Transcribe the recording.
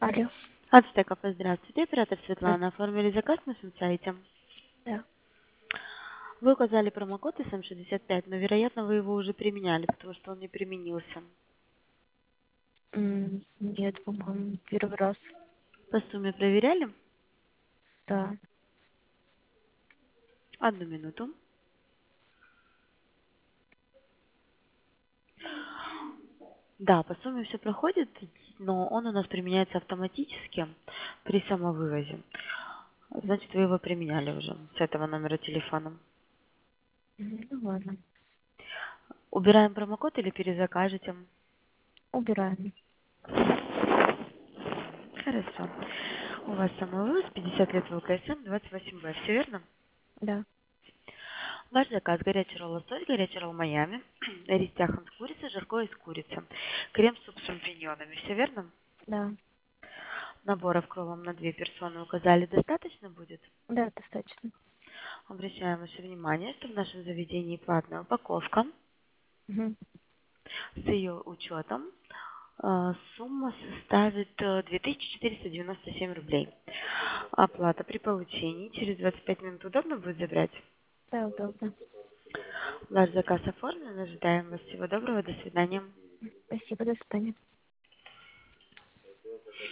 Алло, Ацтек кафе, здравствуйте. Оператор да, Светлана. Оформили заказ на нашем сайте. да. Вы указали промокод SM65, но, вероятно, вы его уже применяли, потому что он не применился. Нет, по-моему, первый раз. По сумме проверяли? Да. Одну минуту. Да, по сумме все проходит, но он у нас применяется автоматически при самовывозе. Значит, вы его применяли уже с этого номера телефона. Ну ладно, Убираем промокод или перезакажете? убираем. Хорошо. У вас самовывоз 50 лет ВКСМ 28Б, все верно? Да, Ваш заказ: горячий ролл лосось, горячий ролл Майами, рис тяхан с курицей, жаркое из курицы, крем-суп с шампиньонами. Все верно? да, Наборов к роллам на 2 персоны указали. Достаточно будет? да, достаточно. Обращаем ваше внимание, что в нашем заведении платная упаковка. Мгм. С ее учетом сумма составит 2497 рублей. Оплата при получении. Через 25 минут удобно будет забрать? Да, удобно. Ваш заказ оформлен. Ожидаем вас. Всего доброго. До свидания. Спасибо, до свидания.